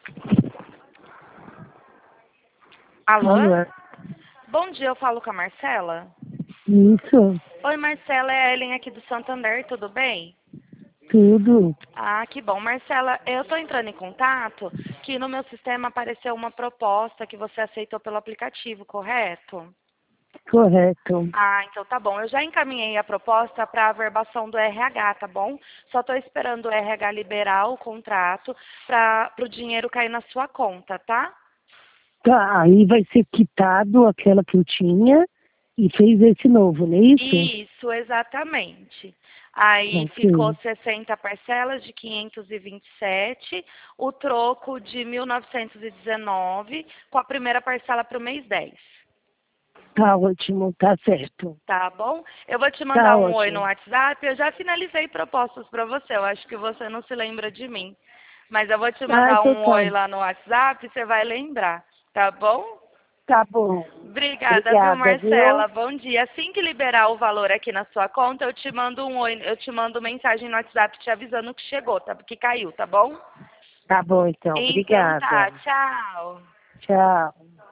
Alô? Alô? Bom dia, eu falo com a Marcela. Isso, Oi, Marcela, é a Ellen aqui do Santander, tudo bem? tudo. Ah, que bom. Marcela, eu tô entrando em contato que no meu sistema apareceu uma proposta que você aceitou pelo aplicativo, correto? Correto. Ah, então tá bom. Eu já encaminhei a proposta para a averbação do RH, tá bom? Só estou esperando o RH liberar o contrato para o dinheiro cair na sua conta, tá? Tá, aí vai ser quitado aquela que eu tinha e fez esse novo, não é isso? Isso, exatamente. Aí ficou Ok. 60 parcelas de 527, o troco de 1.919, com a primeira parcela para o mês 10. Tá ótimo, tá certo. Tá bom? Eu vou te mandar Tá um oi no ótimo. WhatsApp. Eu já finalizei propostas para você. Eu acho que você não se lembra de mim. Mas eu vou te Ah, mandar então um tá. oi lá no WhatsApp, você vai lembrar. Tá bom? Tá bom. Obrigada, viu, Obrigada, viu? Marcela? Bom dia. Assim que liberar o valor aqui na sua conta, eu te mando um oi, eu te mando mensagem no WhatsApp te avisando que chegou, tá? Que caiu, tá bom? Tá bom, então. Então tá, Obrigada. tchau. Tchau.